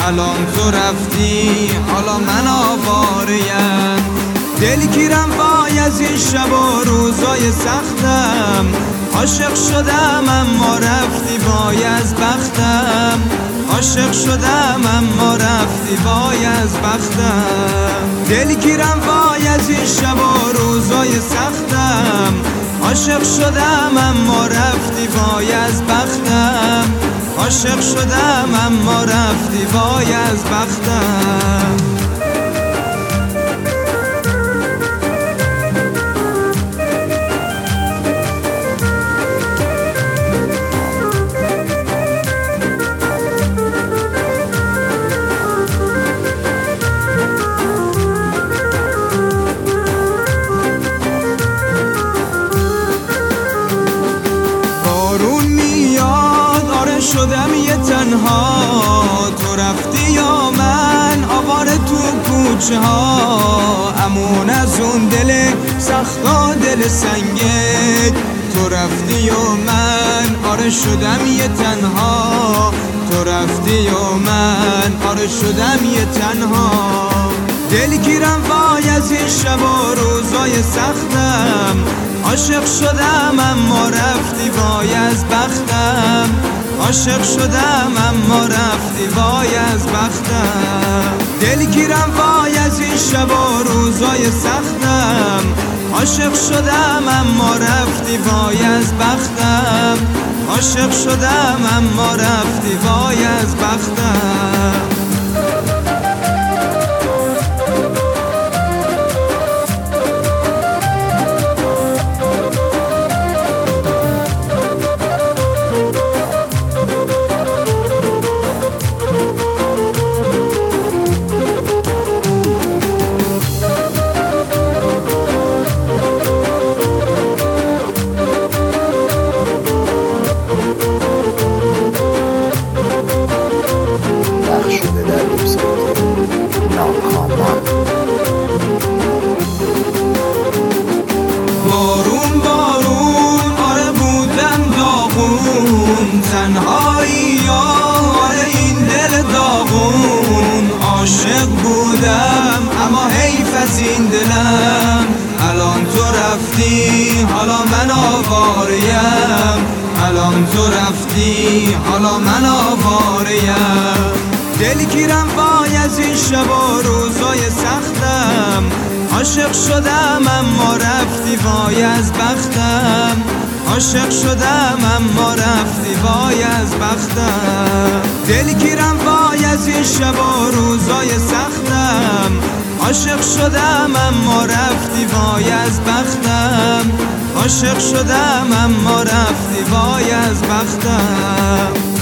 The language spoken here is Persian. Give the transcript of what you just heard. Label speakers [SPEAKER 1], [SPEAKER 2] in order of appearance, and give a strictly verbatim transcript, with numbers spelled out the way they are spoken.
[SPEAKER 1] الان تو رفتی حالا من آواریم. دلگیرم وای از این شب و روزای سختم، عاشق شدم اما رفتی وای از بختم. عاشق شدم اما رفتی وای از بختم. دلگیرم وای از این شب و روزای سختم، عاشق شدم اما رفتی وای از بختم. عاشق شدم اما رفتی وای از بختم. شدم یه تنها، تو رفتی یا من آواره تو کوچه ها. امون از اون دل سخت و دل سنگت، تو رفتی و من آره شدم یه تنها. تو رفتی و من آره شدم یه تنها. دلگیرم وای از این شب و روزای سختم، عاشق شدم اما رفتی وای از بختم. عاشق شدم اما رفتی وای از بختم. دلگیرم وای از این شب و روزای سختم، عاشق شدم اما رفتی وای از بختم. عاشق شدم اما رفتی وای از بختم. بارون بارون آره بودم داغون، تنهایی آره این دل داغون. عاشق بودم اما حیف از این دلم، الان تو رفتی حالا من آواریم. الان تو رفتی حالا من آواریم. دلگیرم وای از این شب و روزای سختم، عاشق شدم اما رفتی وای از بختم. عاشق شدم اما رفتی وای از بختم. دلگیرم وای از این شب و روزای سختم، عاشق شدم اما رفتی وای از بختم. عاشق شدم اما رفتی وای از بختم.